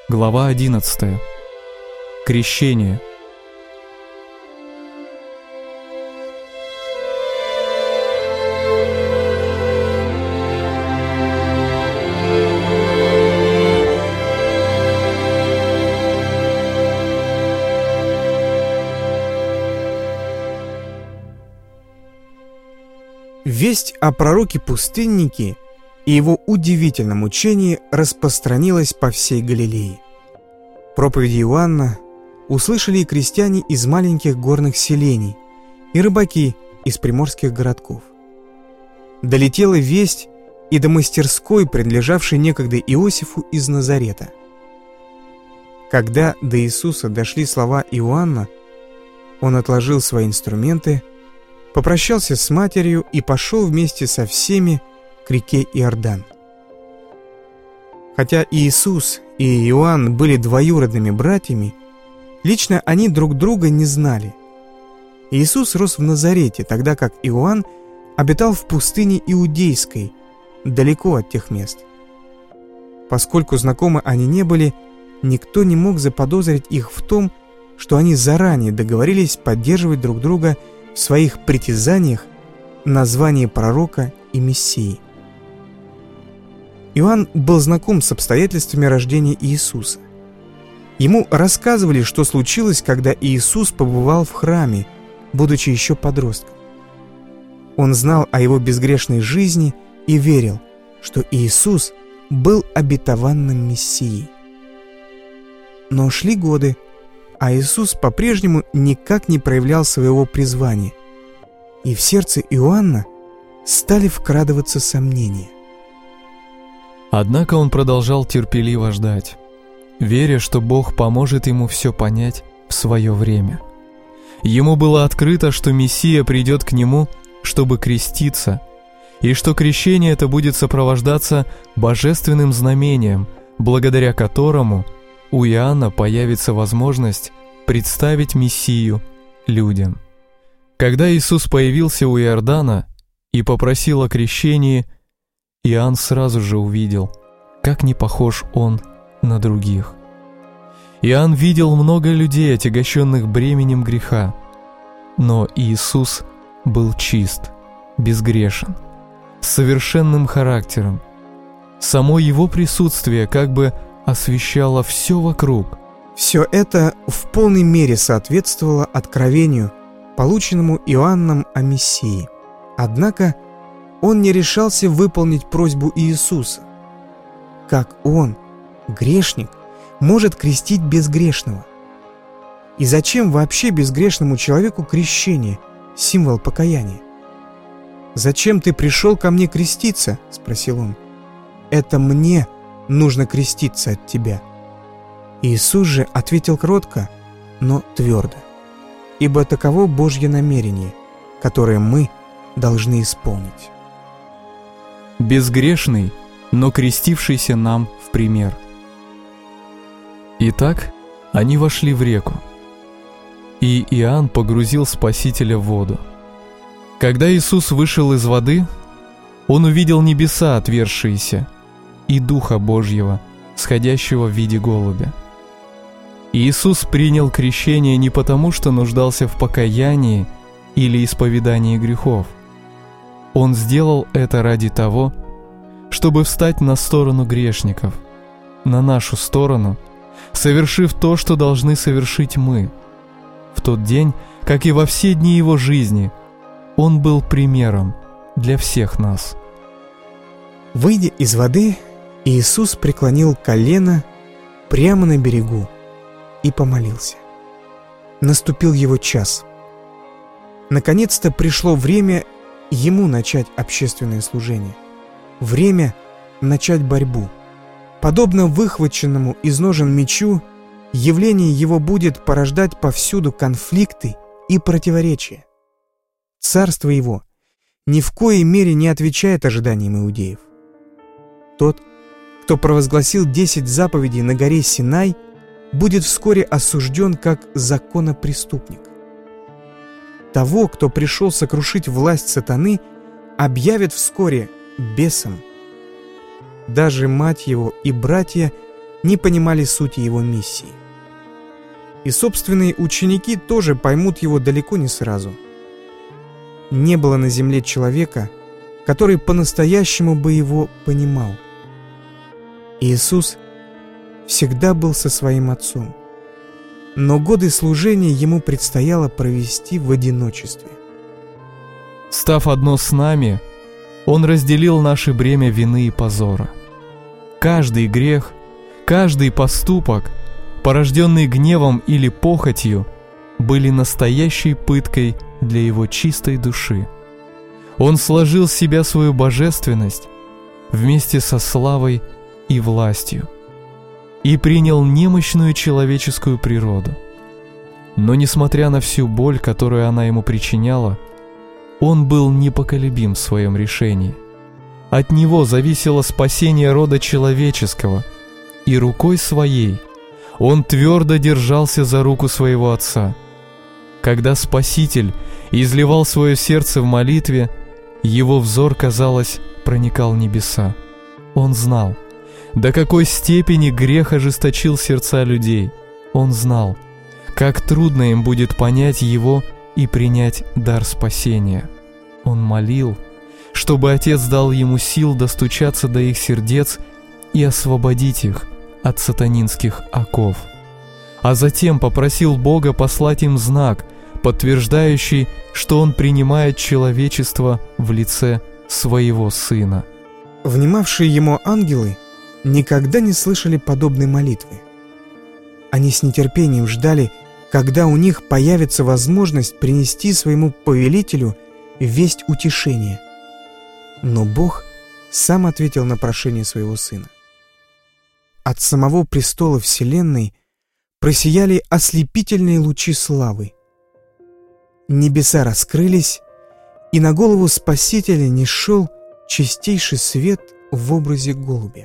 Глава 11. Крещение. Весть о пророке-пустыннике и его удивительном учении распространилась по всей Галилее. Проповеди Иоанна услышали и крестьяне из маленьких горных селений, и рыбаки из приморских городков. Долетела весть и до мастерской, принадлежавшей некогда Иосифу из Назарета. Когда до Иисуса дошли слова Иоанна, он отложил свои инструменты, попрощался с матерью и пошел вместе со всеми к реке Иордан. Хотя Иисус и Иоанн были двоюродными братьями, лично они друг друга не знали. Иисус рос в Назарете, тогда как Иоанн обитал в пустыне Иудейской, далеко от тех мест. Поскольку знакомы они не были, никто не мог заподозрить их в том, что они заранее договорились поддерживать друг друга в своих притязаниях на звание пророка и Мессии. Иоанн был знаком с обстоятельствами рождения Иисуса. Ему рассказывали, что случилось, когда Иисус побывал в храме, будучи еще подростком. Он знал о его безгрешной жизни и верил, что Иисус был обетованным Мессией. Но шли годы, а Иисус по-прежнему никак не проявлял своего призвания, и в сердце Иоанна стали вкрадываться сомнения. Однако он продолжал терпеливо ждать, веря, что Бог поможет ему все понять в свое время. Ему было открыто, что Мессия придет к нему, чтобы креститься, и что крещение это будет сопровождаться божественным знамением, благодаря которому у Иоанна появится возможность представить Мессию людям. Когда Иисус появился у Иордана и попросил о крещении, Иоанн сразу же увидел, как не похож он на других. Иоанн видел много людей, отягощенных бременем греха, но Иисус был чист, безгрешен, с совершенным характером. Само его присутствие как бы освещало все вокруг. Все это в полной мере соответствовало откровению, полученному Иоанном о Мессии. Однако он не решался выполнить просьбу Иисуса. Как он, грешник, может крестить безгрешного? И зачем вообще безгрешному человеку крещение, символ покаяния? «Зачем ты пришел ко мне креститься?» — спросил он. «Это мне нужно креститься от тебя». Иисус же ответил кротко, но твердо: «Ибо таково Божье намерение, которое мы должны исполнить». Безгрешный, но крестившийся нам в пример. Итак, они вошли в реку, и Иоанн погрузил Спасителя в воду. Когда Иисус вышел из воды, он увидел небеса отверзшиеся и Духа Божьего, сходящего в виде голубя. Иисус принял крещение не потому, что нуждался в покаянии или исповедании грехов. Он сделал это ради того, чтобы встать на сторону грешников, на нашу сторону, совершив то, что должны совершить мы. В тот день, как и во все дни его жизни, он был примером для всех нас. Выйдя из воды, Иисус преклонил колено прямо на берегу и помолился. Наступил его час. Наконец-то пришло время ему начать общественное служение. Время начать борьбу. Подобно выхваченному из ножен мечу, явление его будет порождать повсюду конфликты и противоречия. Царство его ни в коей мере не отвечает ожиданиям иудеев. Тот, кто провозгласил 10 заповедей на горе Синай, будет вскоре осужден как законопреступник. Того, кто пришел сокрушить власть сатаны, объявят вскоре бесом. Даже мать его и братья не понимали сути его миссии. И собственные ученики тоже поймут его далеко не сразу. Не было на земле человека, который по-настоящему бы его понимал. Иисус всегда был со своим Отцом, но годы служения ему предстояло провести в одиночестве. Став одно с нами, Он разделил наше бремя вины и позора. Каждый грех, каждый поступок, порожденный гневом или похотью, были настоящей пыткой для Его чистой души. Он сложил в себя свою божественность вместе со славой и властью и принял немощную человеческую природу. Но несмотря на всю боль, которую она ему причиняла, он был непоколебим в своем решении. От него зависело спасение рода человеческого, и рукой своей он твердо держался за руку своего Отца. Когда Спаситель изливал свое сердце в молитве, его взор, казалось, проникал в небеса. Он знал, до какой степени грех ожесточил сердца людей. Он знал, как трудно им будет понять его и принять дар спасения. Он молил, чтобы Отец дал ему сил достучаться до их сердец и освободить их от сатанинских оков. А затем попросил Бога послать им знак, подтверждающий, что Он принимает человечество в лице Своего Сына. Внимавшие ему ангелы никогда не слышали подобной молитвы. Они с нетерпением ждали, когда у них появится возможность принести своему повелителю весть утешения. Но Бог сам ответил на прошение своего Сына. От самого престола Вселенной просияли ослепительные лучи славы. Небеса раскрылись, и на голову Спасителя нисшел чистейший свет в образе голубя.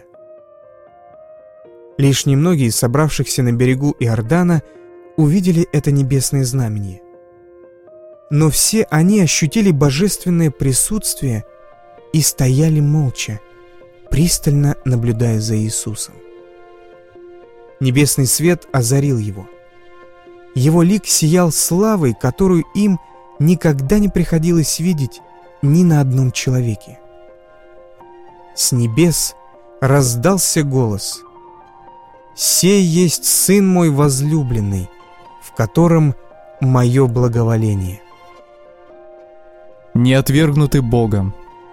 Лишь немногие из собравшихся на берегу Иордана увидели это небесное знамение. Но все они ощутили божественное присутствие и стояли молча, пристально наблюдая за Иисусом. Небесный свет озарил его. Его лик сиял славой, которую им никогда не приходилось видеть ни на одном человеке. С небес раздался голос: «Сей есть Сын мой возлюбленный, в котором мое благоволение». Не отвергнуты Богом.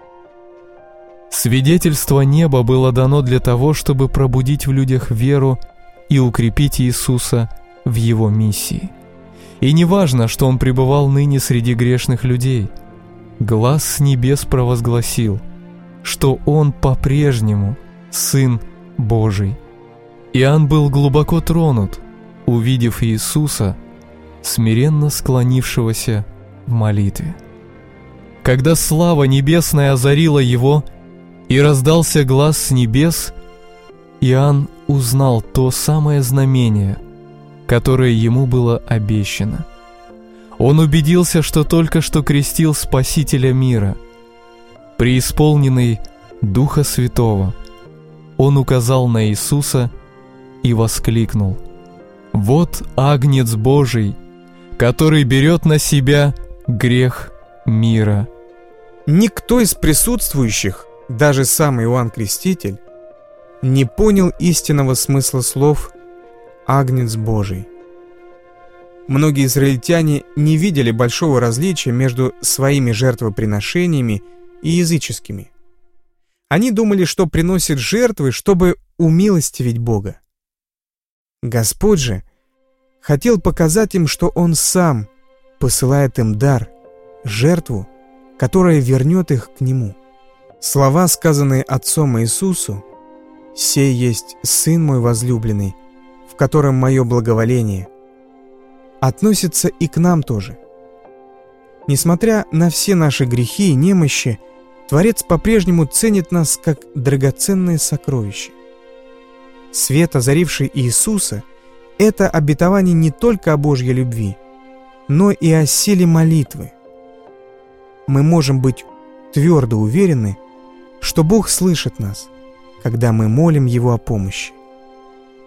Свидетельство неба было дано для того, чтобы пробудить в людях веру и укрепить Иисуса в Его миссии. И не важно, что Он пребывал ныне среди грешных людей. Глас с небес провозгласил, что Он по-прежнему Сын Божий. Иоанн был глубоко тронут, увидев Иисуса, смиренно склонившегося в молитве. Когда слава небесная озарила его и раздался глас с небес, Иоанн узнал то самое знамение, которое ему было обещано. Он убедился, что только что крестил Спасителя мира. Преисполненный Духа Святого, он указал на Иисуса и воскликнул: «Вот Агнец Божий, который берет на себя грех мира». Никто из присутствующих, даже сам Иоанн Креститель, не понял истинного смысла слов «Агнец Божий». Многие израильтяне не видели большого различия между своими жертвоприношениями и языческими. Они думали, что приносят жертвы, чтобы умилостивить Бога. Господь же хотел показать им, что Он сам посылает им дар, жертву, которая вернет их к Нему. Слова, сказанные Отцом Иисусу: «Сей есть Сын мой возлюбленный, в котором мое благоволение», относятся и к нам тоже. Несмотря на все наши грехи и немощи, Творец по-прежнему ценит нас как драгоценное сокровище. Свет, озаривший Иисуса, — это обетование не только о Божьей любви, но и о силе молитвы. Мы можем быть твердо уверены, что Бог слышит нас, когда мы молим Его о помощи.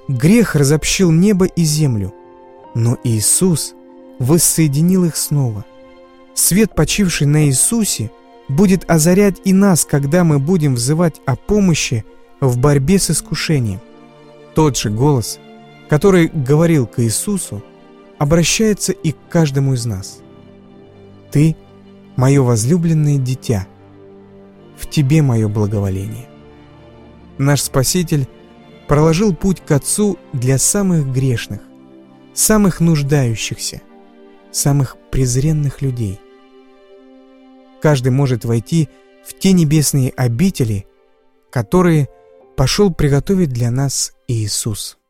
Грех разобщил небо и землю, но Иисус воссоединил их снова. Свет, почивший на Иисусе, будет озарять и нас, когда мы будем взывать о помощи в борьбе с искушением. Тот же голос, который говорил к Иисусу, обращается и к каждому из нас. «Ты – мое возлюбленное дитя, в тебе мое благоволение». Наш Спаситель проложил путь к Отцу для самых грешных, самых нуждающихся, самых презренных людей. Каждый может войти в те небесные обители, которые пошел приготовить для нас Иисус.